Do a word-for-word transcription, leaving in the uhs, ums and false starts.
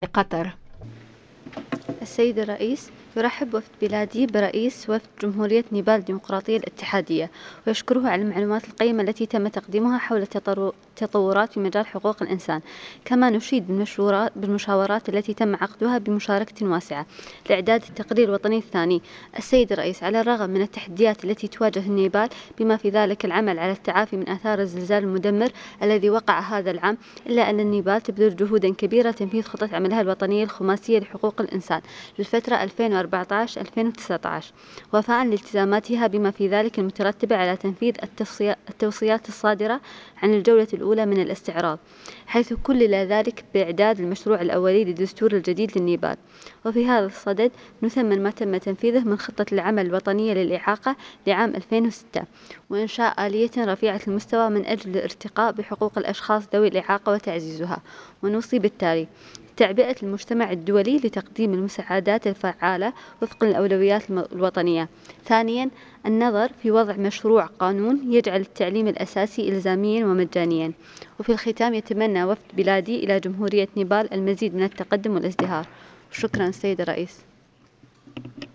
قطر. السيد الرئيس، يرحب وفد بلادي برئيس وفد جمهورية نيبال الديمقراطية الاتحادية، ويشكره على المعلومات القيمة التي تم تقديمها حول التطورات في مجال حقوق الإنسان. كما نشيد بالمشاورات التي تم عقدها بمشاركة واسعة لإعداد التقرير الوطني الثاني. السيد الرئيس، على الرغم من التحديات التي تواجه النيبال بما في ذلك العمل على التعافي من آثار الزلزال المدمر الذي وقع هذا العام، إلا أن النيبال تبذل جهودا كبيرة لتنفيذ خطة عملها الوطنية الخماسية لحقوق الإنسان للفترة ألفين وأربعة عشر ألفين وتسعة عشر، وفاء لالتزاماتها بما في ذلك المترتبة على تنفيذ التوصيات الصادرة عن الجولة الأولى من الاستعراض، حيث كلل ذلك بإعداد المشروع الأولي للدستور الجديد للنيبال. وفي هذا الصدد نثمن ما تم تنفيذه من خطة العمل الوطنية للإعاقة لعام ألفين وستة، وإنشاء آلية رفيعة المستوى من أجل الارتقاء بحقوق الأشخاص ذوي الإعاقة وتعزيزها. ونوصي بالتالي تعبئة المجتمع الدولي لتقديم المساعدات الفعالة وفق الأولويات الوطنية. ثانيا، النظر في وضع مشروع قانون يجعل التعليم الأساسي إلزاميا ومجانيا. وفي الختام، يتمنى وفد بلادي إلى جمهورية نيبال المزيد من التقدم والازدهار. شكرا سيد الرئيس.